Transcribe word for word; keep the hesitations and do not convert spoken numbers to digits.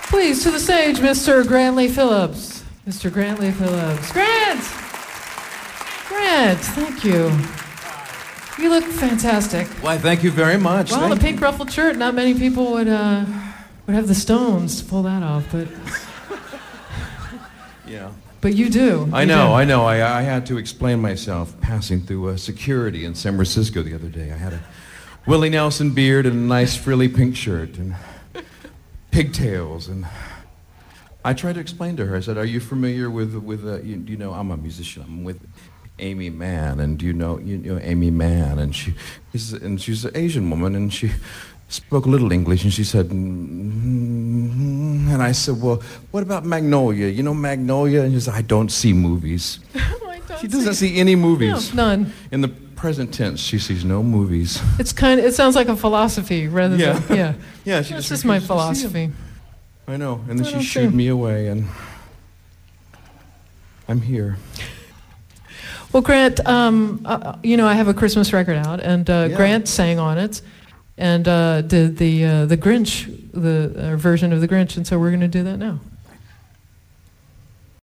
Please, to the stage, Mister Grantley Phillips. Mister Grantley Phillips. Grant! Grant, thank you. You look fantastic. Why, thank you very much. Well, thank the pink ruffled shirt, not many people would uh, would have the stones to pull that off, but Yeah. but you do. I You know, do. I know. I, I had to explain myself passing through uh, security in San Francisco the other day. I had a Willie Nelson beard and a nice frilly pink shirt and pigtails. And I tried to explain to her. I said, "Are you familiar with, with uh, you, you know, I'm a musician. I'm with Amy Mann. And do you know, you know Amy Mann?" And she, and she's an Asian woman, and she spoke a little English, and she said, mm-hmm. And I said, "Well, what about Magnolia? You know Magnolia?" And she said, "I don't see movies." I don't She doesn't see, see any movies. No, none. In the present tense, she sees no movies. It's kind. It sounds like a philosophy rather Yeah. than yeah. Yeah, she That's just just my refuses to see 'em. philosophy. I know. And then I she don't shooed see. me away, and I'm here. Well, Grant, um, uh, you know I have a Christmas record out, and uh, Yeah. Grant sang on it, and uh, did the uh, the Grinch, the uh, version of the Grinch, and so we're going to do that now.